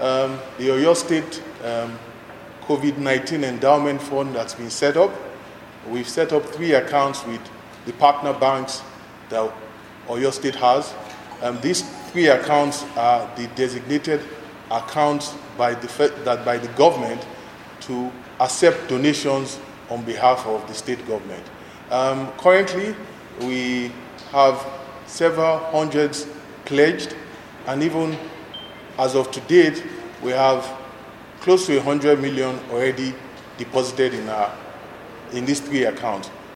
the Oyo State COVID-19 Endowment Fund that's been set up. We've set up 3 accounts with the partner banks that Oyo State has. These 3 accounts are the designated accounts by the government to accept donations on behalf of the state government. Currently, we have several hundreds pledged, and even as of today, we have close to 100 million already deposited in these 3 accounts.